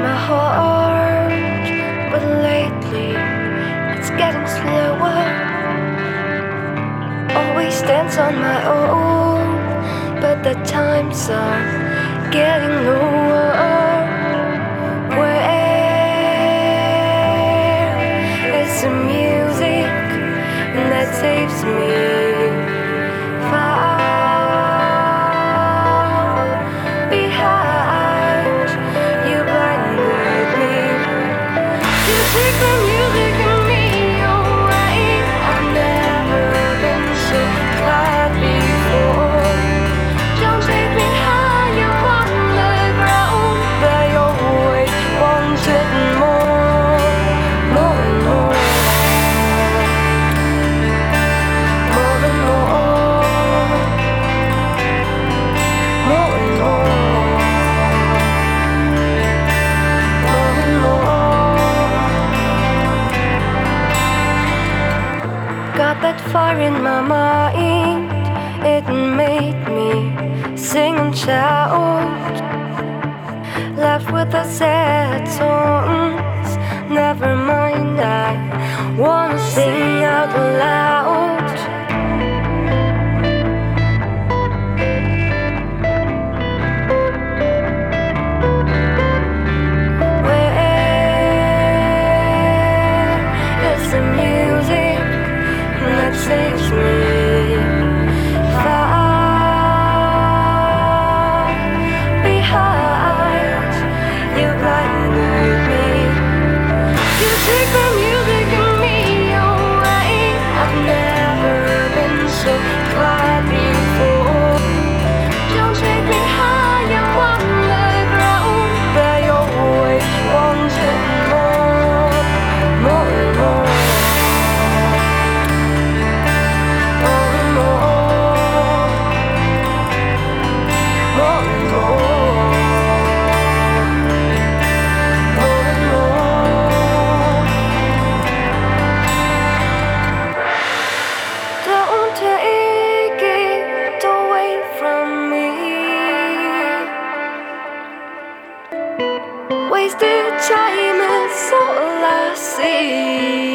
my heart, but lately it's getting slower. Always dance on my own, but the times are getting lower. Where is the music that saves me? Far behind, you blinded me. You take the music and me away. I've never been so glad before. Don't take me higher on the ground, but I always wanted more, more and more, more and more, more and more, more and more. Got that fire in my mind, it made me sing and shout. Left with the sad songs, never mind, I wanna sing out loud. Where is the music that saves me? Far behind, you blinded me. You take the music and me away. I've never been so glad before. Don't take me higher on the ground, but I always wanted more, more and more, more and more, more and more, more and more. Don't take it away from me. Wasted time is all I see.